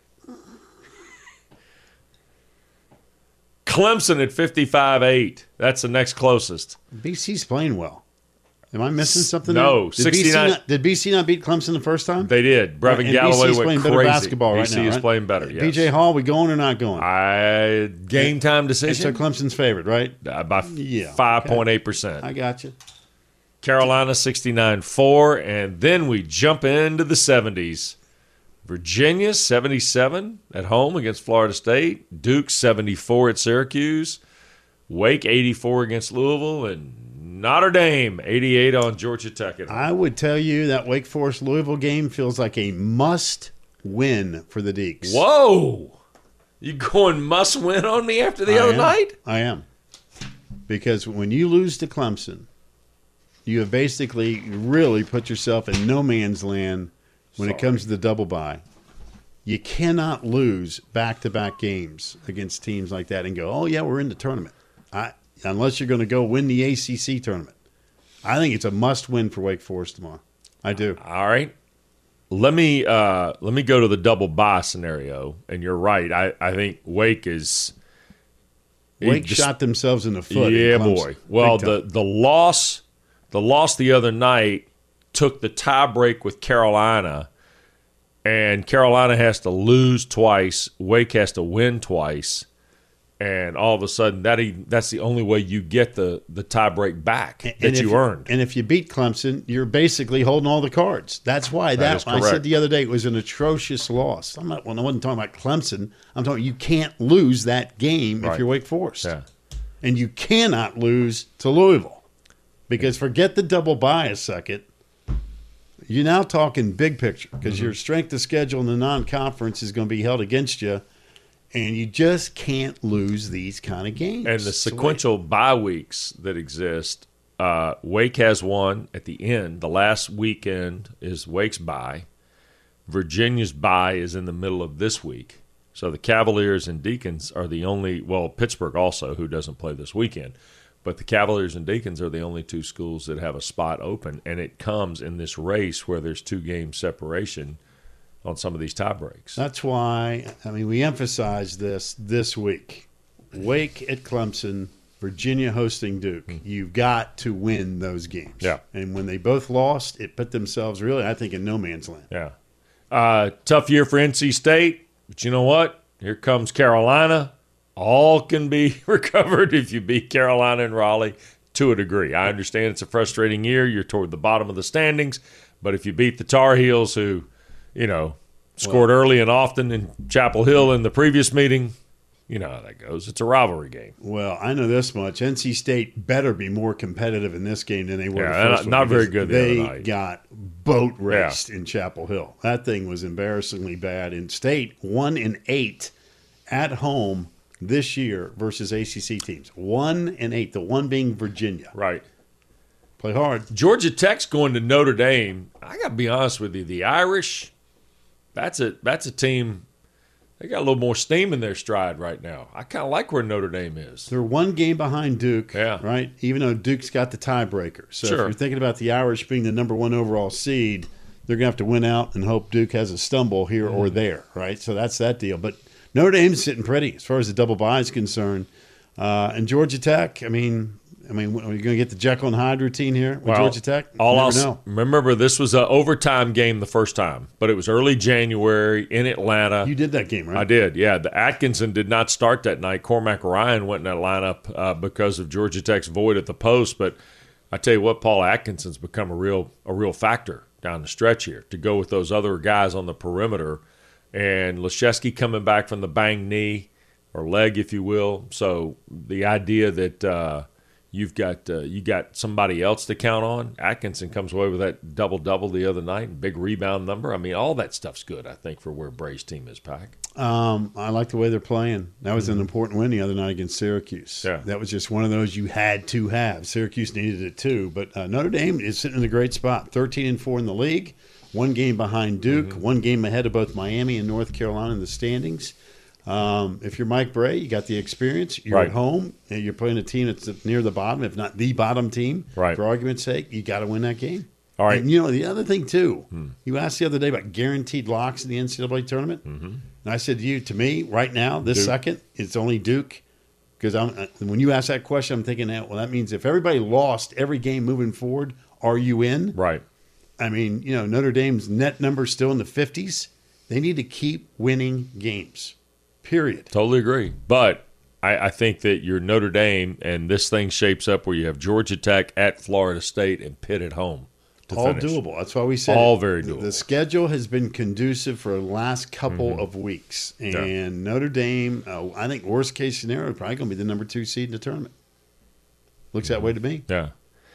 [SPEAKER 3] Clemson at 55-8. That's the next closest.
[SPEAKER 2] BC's playing well. Am I missing something?
[SPEAKER 3] No,
[SPEAKER 2] there?
[SPEAKER 3] 69.
[SPEAKER 2] Did BC not beat Clemson the first time?
[SPEAKER 3] They did. Brevin
[SPEAKER 2] And
[SPEAKER 3] Galloway
[SPEAKER 2] BC's
[SPEAKER 3] went
[SPEAKER 2] playing
[SPEAKER 3] crazy.
[SPEAKER 2] better basketball right
[SPEAKER 3] BC
[SPEAKER 2] now,
[SPEAKER 3] is
[SPEAKER 2] right?
[SPEAKER 3] playing better, yes.
[SPEAKER 2] BJ Hall, we going or not going?
[SPEAKER 3] Game time
[SPEAKER 2] And so
[SPEAKER 3] decision
[SPEAKER 2] Clemson's favorite, right?
[SPEAKER 3] by
[SPEAKER 2] Yeah,
[SPEAKER 3] 5.8%.
[SPEAKER 2] I got you.
[SPEAKER 3] Carolina 69-4, and then we jump into the 70s. Virginia 77 at home against Florida State. Duke 74 at Syracuse. Wake 84 against Louisville, and Notre Dame 88 on Georgia Tech at home.
[SPEAKER 2] I would tell you that Wake Forest Louisville game feels like a must win for the Deacs.
[SPEAKER 3] Whoa! You going must win on me after the other night?
[SPEAKER 2] I am. Because when you lose to Clemson, you have basically really put yourself in no man's land when it comes to the double bye. You cannot lose back-to-back games against teams like that and go, oh, yeah, we're in the tournament. Unless you're going to go win the ACC tournament. I think it's a must-win for Wake Forest tomorrow. I do.
[SPEAKER 3] All right. Let me go to the double bye scenario, and you're right. I think Wake is
[SPEAKER 2] Wake shot themselves in the foot.
[SPEAKER 3] Yeah,
[SPEAKER 2] in Clemson.
[SPEAKER 3] boy. Well,
[SPEAKER 2] Big time.
[SPEAKER 3] the loss the other night took the tie break with Carolina, and Carolina has to lose twice. Wake has to win twice. And all of a sudden, that's the only way you get the tie break back that you earned.
[SPEAKER 2] And if you beat Clemson, you're basically holding all the cards. That's why
[SPEAKER 3] That is
[SPEAKER 2] I
[SPEAKER 3] correct.
[SPEAKER 2] said the other day it was an atrocious loss. I wasn't talking about Clemson. I'm talking you can't lose that game if
[SPEAKER 3] Right.
[SPEAKER 2] you're Wake Forest.
[SPEAKER 3] Yeah.
[SPEAKER 2] And you cannot lose to Louisville. Because forget the double bye a second. You're now talking big picture because
[SPEAKER 3] Mm-hmm.
[SPEAKER 2] your strength of schedule in the non-conference is going to be held against you. And you just can't lose these kind of games.
[SPEAKER 3] And the sequential bye weeks that exist, Wake has one at the end. The last weekend is Wake's bye. Virginia's bye is in the middle of this week. So the Cavaliers and Deacons are the only – well, Pittsburgh also, who doesn't play this weekend. But the Cavaliers and Deacons are the only two schools that have a spot open. And it comes in this race where there's 2-game separation on some of these tie breaks.
[SPEAKER 2] That's why, we emphasize this week. Wake at Clemson, Virginia hosting Duke. You've got to win those games.
[SPEAKER 3] Yeah.
[SPEAKER 2] And when they both lost, it put themselves really, I think, in no man's land.
[SPEAKER 3] Yeah. Tough year for NC State, but you know what? Here comes Carolina. All can be recovered if you beat Carolina and Raleigh to a degree. I understand it's a frustrating year. You're toward the bottom of the standings, but if you beat the Tar Heels, who, scored early and often in Chapel Hill in the previous meeting, you know how that goes. It's a rivalry game.
[SPEAKER 2] Well, I know this much. NC State better be more competitive in this game than they were the first one.
[SPEAKER 3] Not very good the other night.
[SPEAKER 2] They got boat raced in Chapel Hill. That thing was embarrassingly bad. And State 1-8 at home this year versus ACC teams. 1-8, the one being Virginia.
[SPEAKER 3] Right.
[SPEAKER 2] Play hard.
[SPEAKER 3] Georgia Tech's going to Notre Dame. I got to be honest with you. The Irish, that's a team. They got a little more steam in their stride right now. I kind of like where Notre Dame is.
[SPEAKER 2] They're one game behind Duke, right? Even though Duke's got the tiebreaker. So if you're thinking about the Irish being the number one overall seed, they're going to have to win out and hope Duke has a stumble here or there, right? So that's that deal. But Notre Dame's sitting pretty as far as the double bye is concerned. And Georgia Tech, I mean, are you going to get the Jekyll and Hyde routine here with Georgia Tech?
[SPEAKER 3] Remember, this was an overtime game the first time, but it was early January in Atlanta.
[SPEAKER 2] You did that game, right?
[SPEAKER 3] I did, yeah. The Atkinson did not start that night. Cormac Ryan went in that lineup because of Georgia Tech's void at the post. But I tell you what, Paul Atkinson's become a real factor down the stretch here to go with those other guys on the perimeter. And Leschewski coming back from the banged knee or leg, if you will. So the idea that you got somebody else to count on. Atkinson comes away with that double-double the other night, big rebound number. I mean, all that stuff's good, I think, for where Bray's team is, Pack.
[SPEAKER 2] I like the way they're playing. That was an important win the other night against Syracuse.
[SPEAKER 3] Yeah.
[SPEAKER 2] That was just one of those you had to have. Syracuse needed it too. But Notre Dame is sitting in a great spot, 13-4 in the league, one game behind Duke, one game ahead of both Miami and North Carolina in the standings. If you're Mike Bray, you got the experience. You're at home. And you're playing a team that's near the bottom, if not the bottom team.
[SPEAKER 3] Right.
[SPEAKER 2] For argument's sake, you got to win that game.
[SPEAKER 3] All right.
[SPEAKER 2] And, the other thing, too, you asked the other day about guaranteed locks in the NCAA tournament. And I said to me, right now, this second, it's only Duke. Because when you ask that question, I'm thinking, well, that means if everybody lost every game moving forward, are you in?
[SPEAKER 3] Right.
[SPEAKER 2] I mean, Notre Dame's net number is still in the 50s. They need to keep winning games. Period.
[SPEAKER 3] Totally agree. But I think that you're Notre Dame, and this thing shapes up where you have Georgia Tech at Florida State and Pitt at home to
[SPEAKER 2] all
[SPEAKER 3] finish.
[SPEAKER 2] Doable. That's why we said
[SPEAKER 3] all very doable.
[SPEAKER 2] The schedule has been conducive for the last couple of weeks. And Notre Dame, I think worst case scenario, probably going to be the number 2 seed in the tournament. Looks that way to me.
[SPEAKER 3] Yeah.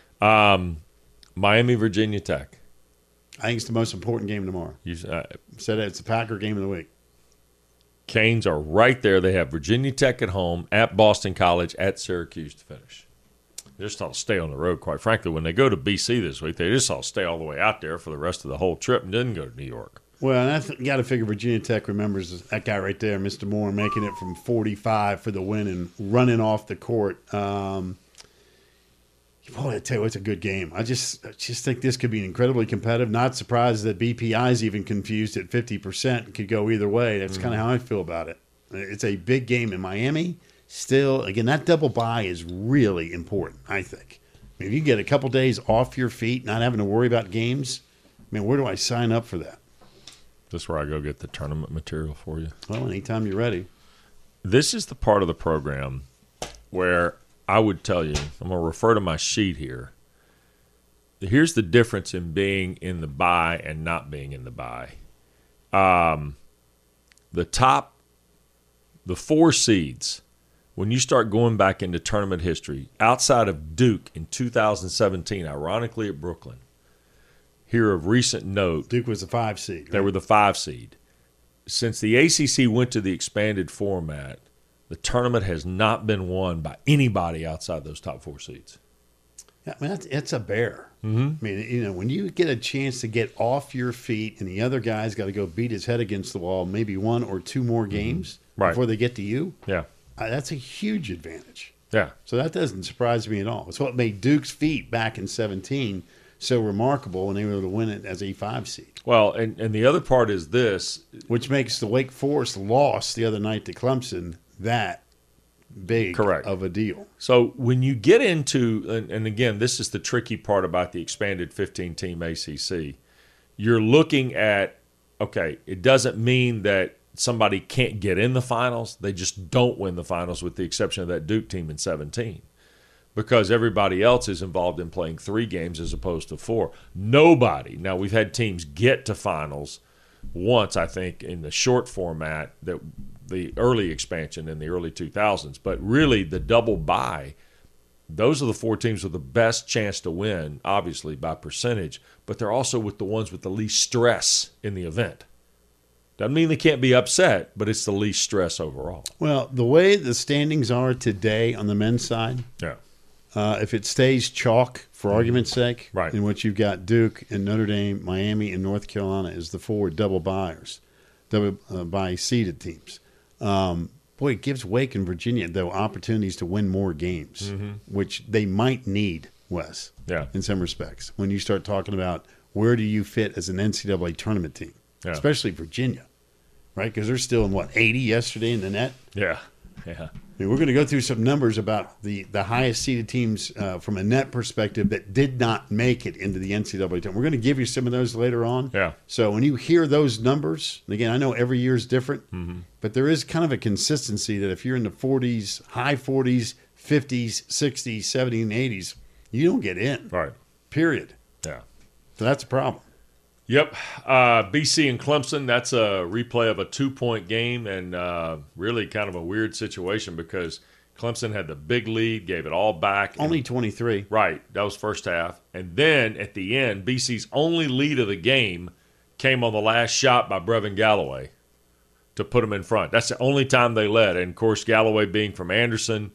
[SPEAKER 3] Miami, Virginia Tech.
[SPEAKER 2] I think it's the most important game tomorrow.
[SPEAKER 3] You
[SPEAKER 2] said it's the Packer game of the week.
[SPEAKER 3] Canes are right there. They have Virginia Tech at home, at Boston College, at Syracuse to finish. They just ought to stay on the road, quite frankly. When they go to BC this week, they just ought to stay all the way out there for the rest of the whole trip and didn't go to New York.
[SPEAKER 2] Well, and you got to figure Virginia Tech remembers that guy right there, Mr. Moore, making it from 45 for the win and running off the court. Boy, I tell you, it's a good game. I just think this could be incredibly competitive. Not surprised that BPI is even confused at 50%. Could go either way. That's kind of how I feel about it. It's a big game in Miami. Still, again, that double bye is really important, I think. I mean, if you get a couple days off your feet, not having to worry about games, where do I sign up for that?
[SPEAKER 3] This is where I go get the tournament material for you.
[SPEAKER 2] Well, anytime you're ready.
[SPEAKER 3] This is the part of the program where I would tell you, I'm going to refer to my sheet here. Here's the difference in being in the bye and not being in the bye. The 4 seeds, when you start going back into tournament history, outside of Duke in 2017, ironically at Brooklyn, here of recent note.
[SPEAKER 2] Duke was the 5 seed. Right?
[SPEAKER 3] They were the 5 seed. Since the ACC went to the expanded format, the tournament has not been won by anybody outside those top 4 seeds.
[SPEAKER 2] Yeah, it's a bear. When you get a chance to get off your feet and the other guy's got to go beat his head against the wall maybe 1 or 2 more games before they get to you, that's a huge advantage.
[SPEAKER 3] Yeah.
[SPEAKER 2] So that doesn't surprise me at all. It's what made Duke's feat back in 17 so remarkable when they were able to win it as a 5 seed.
[SPEAKER 3] Well, and the other part is this.
[SPEAKER 2] Which makes the Wake Forest loss the other night to Clemson that big of a deal.
[SPEAKER 3] So when you get into, and again, this is the tricky part about the expanded 15-team ACC, you're looking at okay, it doesn't mean that somebody can't get in the finals. They just don't win the finals, with the exception of that Duke team in 17. Because everybody else is involved in playing 3 games as opposed to 4. Nobody. Now, we've had teams get to finals once, I think, in the short format, that the early expansion in the early 2000s. But really, the double bye, those are the 4 teams with the best chance to win, obviously, by percentage. But they're also with the ones with the least stress in the event. Doesn't mean they can't be upset, but it's the least stress overall.
[SPEAKER 2] Well, the way the standings are today on the men's side,
[SPEAKER 3] Yeah.
[SPEAKER 2] if it stays chalk, for argument's sake,
[SPEAKER 3] Right.
[SPEAKER 2] in which you've got Duke and Notre Dame, Miami, and North Carolina as the 4 double buyers, double bye seeded teams. Boy, it gives Wake and Virginia, though, opportunities to win more games, which they might need, Wes,
[SPEAKER 3] Yeah.
[SPEAKER 2] in some respects, when you start talking about where do you fit as an NCAA tournament team, especially Virginia, right? Because they're still in, 80 yesterday in the net?
[SPEAKER 3] Yeah. Yeah.
[SPEAKER 2] I mean, we're going to go through some numbers about the highest seeded teams from a net perspective that did not make it into the NCAA tournament. We're going to give you some of those later on.
[SPEAKER 3] Yeah.
[SPEAKER 2] So when you hear those numbers, and again, I know every year is different, but there is kind of a consistency that if you're in the 40s, high 40s, 50s, 60s, 70s, and 80s, you don't get in.
[SPEAKER 3] Right.
[SPEAKER 2] Period.
[SPEAKER 3] Yeah.
[SPEAKER 2] So that's a problem.
[SPEAKER 3] Yep. BC and Clemson, that's a replay of a 2-point game, and really kind of a weird situation because Clemson had the big lead, gave it all back.
[SPEAKER 2] Only 23.
[SPEAKER 3] Right. That was first half. And then at the end, BC's only lead of the game came on the last shot by Brevin Galloway to put them in front. That's the only time they led. And, of course, Galloway being from Anderson,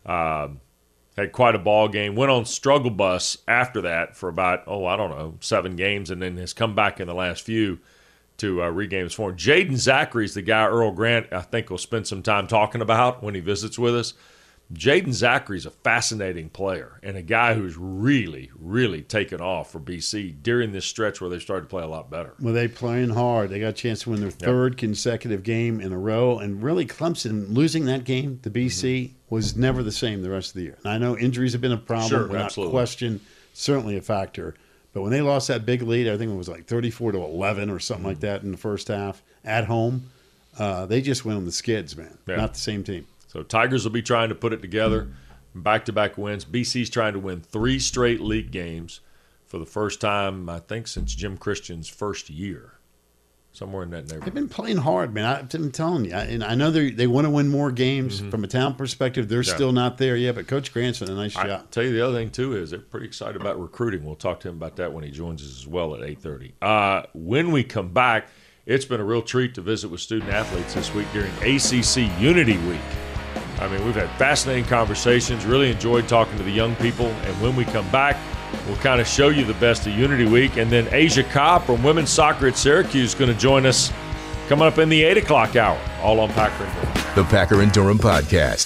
[SPEAKER 3] had quite a ball game, went on struggle bus after that for about, 7 games, and then has come back in the last few to regain his form. Jaden Zachary's the guy Earl Grant, I think, will spend some time talking about when he visits with us. Jaden Zachary's a fascinating player and a guy who's really, really taken off for BC during this stretch where they started to play a lot better.
[SPEAKER 2] Well, they playing hard. They got a chance to win their 3rd consecutive game in a row. And really, Clemson losing that game to BC was never the same the rest of the year. And I know injuries have been a problem.
[SPEAKER 3] Sure,
[SPEAKER 2] without
[SPEAKER 3] absolutely.
[SPEAKER 2] question, certainly a factor. But when they lost that big lead, I think it was like 34-11 or something like that in the first half at home, they just went on the skids, man.
[SPEAKER 3] Yeah.
[SPEAKER 2] Not the same team.
[SPEAKER 3] So Tigers will be trying to put it together, back-to-back wins. BC's trying to win 3 straight league games for the first time, I think, since Jim Christian's first year, somewhere in that
[SPEAKER 2] They've
[SPEAKER 3] neighborhood.
[SPEAKER 2] been playing hard, man. I'm telling you. And I know they want to win more games. From a talent perspective, they're still not there yet. But Coach Grant's done a nice
[SPEAKER 3] I
[SPEAKER 2] job.
[SPEAKER 3] tell you the other thing, too, is they're pretty excited about recruiting. We'll talk to him about that when he joins us as well at 8:30. When we come back, it's been a real treat to visit with student-athletes this week during ACC Unity Week. I mean, we've had fascinating conversations, really enjoyed talking to the young people. And when we come back, we'll kind of show you the best of Unity Week. And then Asia Cobb from women's soccer at Syracuse is going to join us coming up in the 8 o'clock hour, all on Packer and Durham.
[SPEAKER 1] The Packer and Durham Podcast.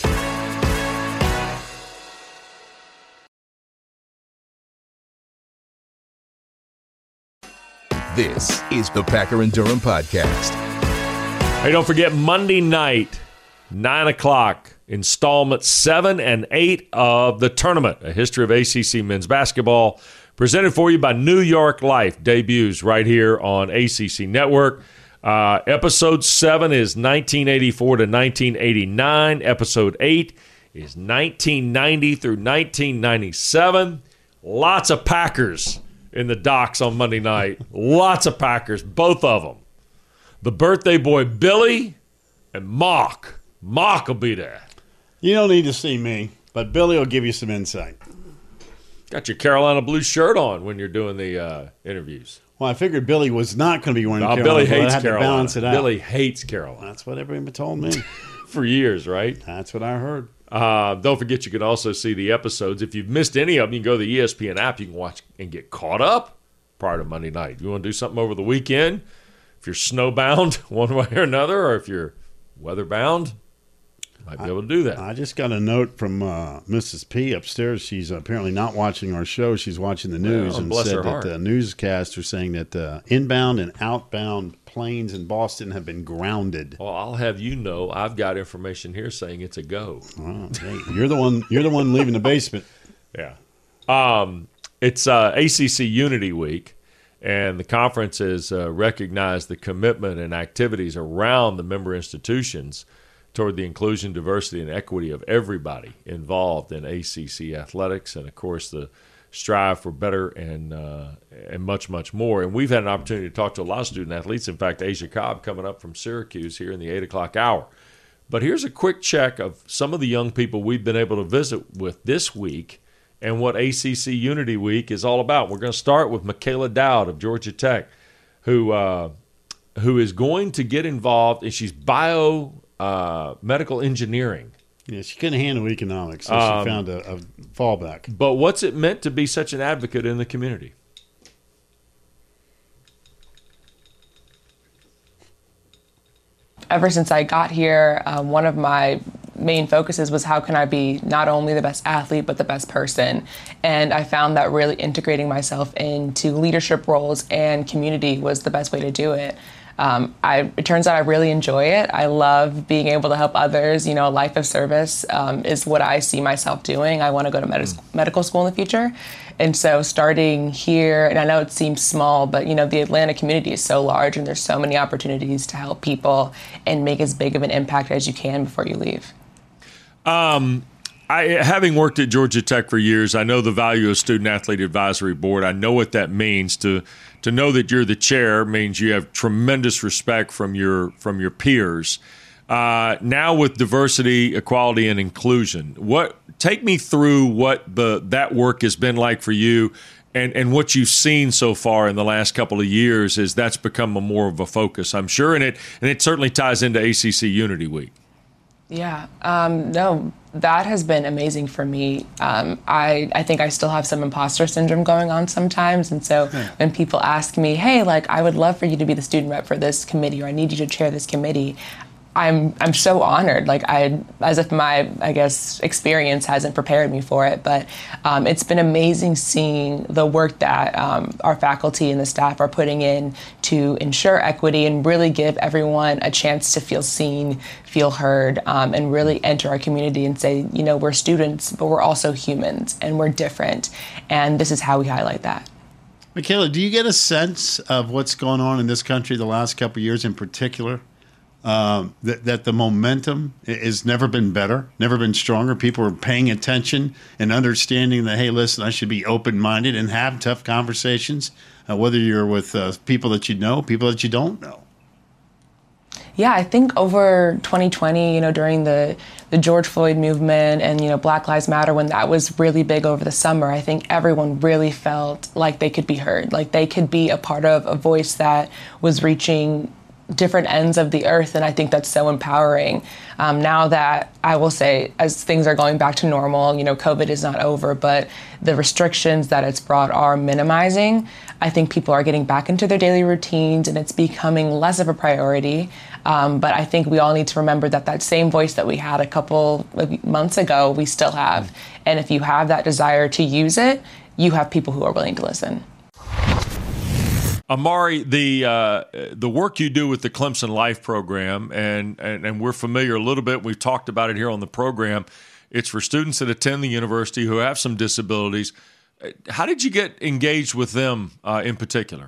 [SPEAKER 1] This is the Packer and Durham Podcast.
[SPEAKER 3] Hey, don't forget Monday night, 9 o'clock, installment 7 and 8 of The Tournament, a history of ACC men's basketball, presented for you by New York Life. Debuts right here on ACC Network. Episode 7 is 1984 to 1989. Episode 8 is 1990 through 1997. Lots of Packers in the docks on Monday night. Lots of Packers, both of them. The birthday boy Billy and Mock. Mock will be there.
[SPEAKER 2] You don't need to see me, but Billy will give you some insight.
[SPEAKER 3] Got your Carolina blue shirt on when you're doing the interviews.
[SPEAKER 2] Well, I figured Billy was not going to be wearing Carolina.
[SPEAKER 3] Billy
[SPEAKER 2] but I
[SPEAKER 3] hates
[SPEAKER 2] had to
[SPEAKER 3] Carolina.
[SPEAKER 2] balance it out.
[SPEAKER 3] Billy hates Carolina.
[SPEAKER 2] That's what everybody told me.
[SPEAKER 3] For years, right?
[SPEAKER 2] That's what I heard.
[SPEAKER 3] Don't forget you can also see the episodes. If you've missed any of them, you can go to the ESPN app. You can watch and get caught up prior to Monday night. If you want to do something over the weekend, if you're snowbound one way or another, or if you're weatherbound, you might be able to do that.
[SPEAKER 2] I just got a note from Mrs. P upstairs. She's apparently not watching our show. She's watching the news
[SPEAKER 3] Well,
[SPEAKER 2] and
[SPEAKER 3] bless
[SPEAKER 2] said
[SPEAKER 3] her
[SPEAKER 2] that
[SPEAKER 3] heart.
[SPEAKER 2] the newscaster saying that inbound and outbound planes in Boston have been grounded.
[SPEAKER 3] Well, I'll have you know, I've got information here saying it's a go.
[SPEAKER 2] Oh, hey, you're the one. You're the one leaving the basement.
[SPEAKER 3] Yeah. It's ACC Unity Week, And the conference has recognized the commitment and activities around the member institutions toward the inclusion, diversity, and equity of everybody involved in ACC athletics, and of course the strive for better and much, much more. And we've had an opportunity to talk to a lot of student athletes. In fact, Asia Cobb coming up from Syracuse here in the 8 o'clock hour. But here's a quick check of some of the young people we've been able to visit with this week and what ACC Unity Week is all about. We're going to start with Michaela Dowd of Georgia Tech, who is going to get involved, and she's medical engineering.
[SPEAKER 2] Yeah, she couldn't handle economics, so she found a fallback.
[SPEAKER 3] But what's it meant to be such an advocate in the community?
[SPEAKER 7] Ever since I got here, one of my main focuses was how can I be not only the best athlete, but the best person. And I found that really integrating myself into leadership roles and community was the best way to do it. It turns out I really enjoy it. I love being able to help others. A life of service is what I see myself doing. I want to go to medical school in the future. And so starting here, and I know it seems small, but the Atlanta community is so large and there's so many opportunities to help people and make as big of an impact as you can before you leave.
[SPEAKER 3] Having worked at Georgia Tech for years, I know the value of Student Athlete Advisory Board. I know what that means. To know that you're the chair means you have tremendous respect from your peers. Now with diversity, equality, and inclusion, take me through what that work has been like for you, and what you've seen so far in the last couple of years as that's become more of a focus, I'm sure, and it certainly ties into ACC Unity Week.
[SPEAKER 7] Yeah, no, that has been amazing for me. I think I still have some imposter syndrome going on sometimes. And so when people ask me, hey, I would love for you to be the student rep for this committee, or I need you to chair this committee, I'm so honored, as if my, experience hasn't prepared me for it. But it's been amazing seeing the work that our faculty and the staff are putting in to ensure equity and really give everyone a chance to feel seen, feel heard, and really enter our community and say, we're students, but we're also humans and we're different. And this is how we highlight that.
[SPEAKER 2] Michaela, do you get a sense of what's going on in this country the last couple of years in particular? That the momentum has never been better, never been stronger. People are paying attention and understanding that, hey, listen, I should be open-minded and have tough conversations, whether you're with people that you know, people that you don't know.
[SPEAKER 7] Yeah, I think over 2020, during the George Floyd movement and, Black Lives Matter, when that was really big over the summer, I think everyone really felt like they could be heard, like they could be a part of a voice that was reaching different ends of the earth, and I think that's so empowering. Now that I will say, as things are going back to normal, COVID is not over, but the restrictions that it's brought are minimizing. I think people are getting back into their daily routines, and it's becoming less of a priority. But I think we all need to remember that same voice that we had a couple of months ago, we still have. And if you have that desire to use it, you have people who are willing to listen.
[SPEAKER 3] Amari, the work you do with the Clemson Life program, and we're familiar a little bit, we've talked about it here on the program, it's for students that attend the university who have some disabilities. How did you get engaged with them in particular?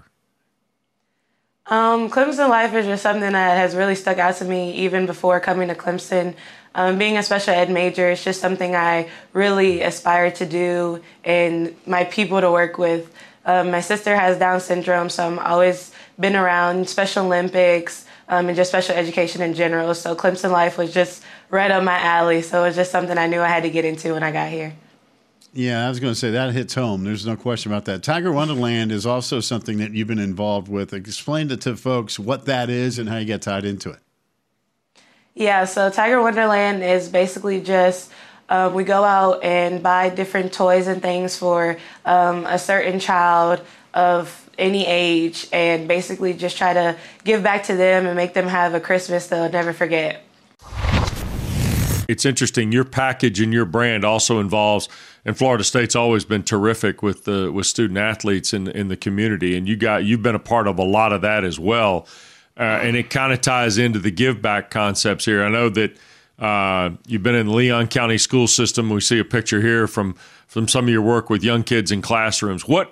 [SPEAKER 8] Clemson Life is just something that has really stuck out to me even before coming to Clemson. Being a special ed major is just something I really aspire to do and my people to work with. My sister has Down syndrome, so I'm always been around Special Olympics and just special education in general. So Clemson Life was just right up my alley. So it was just something I knew I had to get into when I got here.
[SPEAKER 2] Yeah, I was going to say that hits home. There's no question about that. Tiger Wonderland is also something that you've been involved with. Explain to folks what that is and how you get tied into it. Yeah,
[SPEAKER 8] so Tiger Wonderland is basically just we go out and buy different toys and things for a certain child of any age and basically just try to give back to them and make them have a Christmas they'll never forget.
[SPEAKER 3] It's interesting. Your package and your brand also involves, and Florida State's always been terrific with student athletes in the community, and you've been a part of a lot of that as well. And it kind of ties into the give back concepts here. I know that you've been in the Leon County school system. We see a picture here from some of your work with young kids in classrooms. What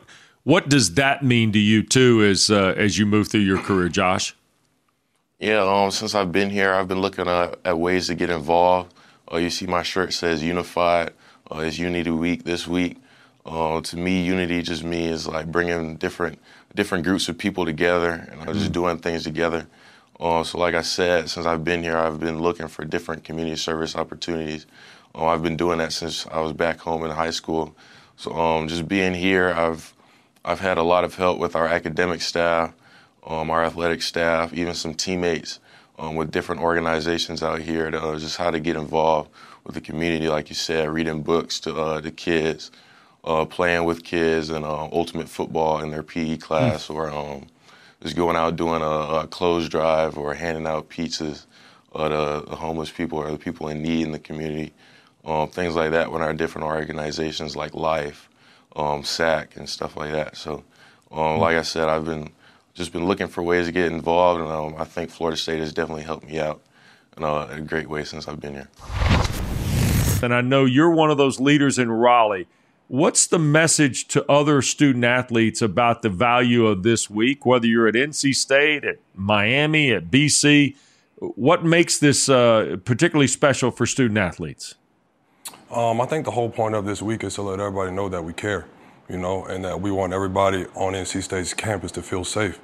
[SPEAKER 3] What does that mean to you too as you move through your career, Josh?
[SPEAKER 9] Yeah, since I've been here, I've been looking at ways to get involved. You see my shirt says Unified. It's Unity Week this week. To me, unity just means like bringing different groups of people together and just doing things together. So like I said, since I've been here, I've been looking for different community service opportunities. I've been doing that since I was back home in high school. So just being here, I've had a lot of help with our academic staff, our athletic staff, even some teammates with different organizations out here to just how to get involved with the community, like you said, reading books to the kids, playing with kids and ultimate football in their PE class, or just going out doing a clothes drive or handing out pizzas to the homeless people or the people in need in the community. Things like that with our different organizations like Life, SAC, and stuff like that. So, like I said, I've been looking for ways to get involved, and I think Florida State has definitely helped me out in a great way since I've been here.
[SPEAKER 3] And I know you're one of those leaders in Raleigh. What's the message to other student athletes about the value of this week, whether you're at NC State, at Miami, at BC? What makes this particularly special for student athletes?
[SPEAKER 10] I think the whole point of this week is to let everybody know that we care, and that we want everybody on NC State's campus to feel safe.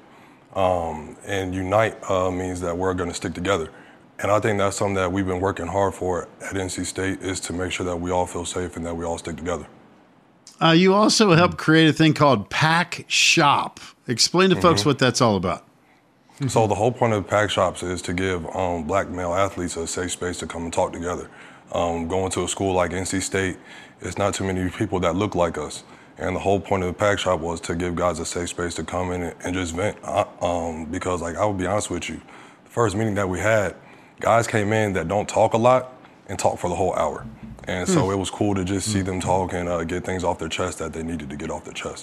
[SPEAKER 10] And unite means that we're going to stick together. And I think that's something that we've been working hard for at NC State, is to make sure that we all feel safe and that we all stick together.
[SPEAKER 2] You also helped create a thing called Pack Shop. Explain to folks what that's all about.
[SPEAKER 10] So the whole point of Pack Shops is to give black male athletes a safe space to come and talk together. Going to a school like NC State, it's not too many people that look like us. And the whole point of the Pack Shop was to give guys a safe space to come in and just vent. Because, I will be honest with you, the first meeting that we had, guys came in that don't talk a lot and talk for the whole hour. And so it was cool to just see them talk and get things off their chest that they needed to get off their chest.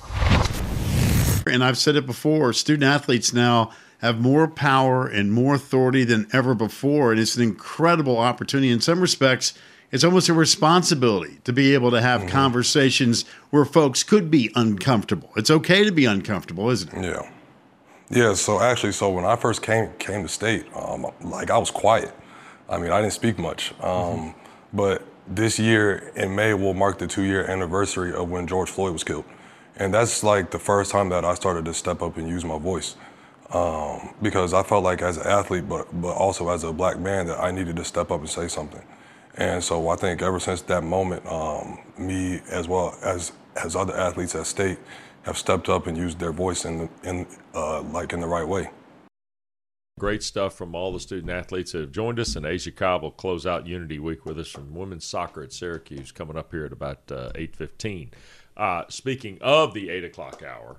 [SPEAKER 2] And I've said it before, student athletes now have more power and more authority than ever before. And it's an incredible opportunity. In some respects, it's almost a responsibility to be able to have conversations where folks could be uncomfortable. It's okay to be uncomfortable, isn't it?
[SPEAKER 10] Yeah. Yeah, so when I first came to State, I was quiet. I didn't speak much. But this year in May will mark the 2-year anniversary of when George Floyd was killed. And that's the first time that I started to step up and use my voice. Because I felt like as an athlete, but also as a black man, that I needed to step up and say something. And so I think ever since that moment, me as well as other athletes at State have stepped up and used their voice in the right way.
[SPEAKER 3] Great stuff from all the student athletes that have joined us, and Asia Cobb will close out Unity Week with us from women's soccer at Syracuse coming up here at about 8:15. Speaking of the 8 o'clock hour,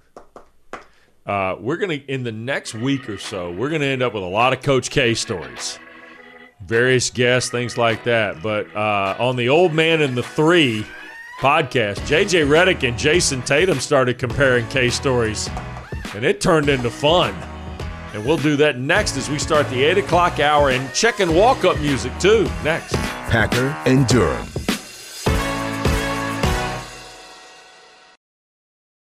[SPEAKER 3] we're going to, in the next week or so, we're going to end up with a lot of Coach K stories. Various guests, things like that. But on the Old Man and the Three podcast, J.J. Redick and Jason Tatum started comparing K stories, and it turned into fun. And we'll do that next as we start the 8 o'clock hour, and check and walk-up music, too, next.
[SPEAKER 1] Packer and Durham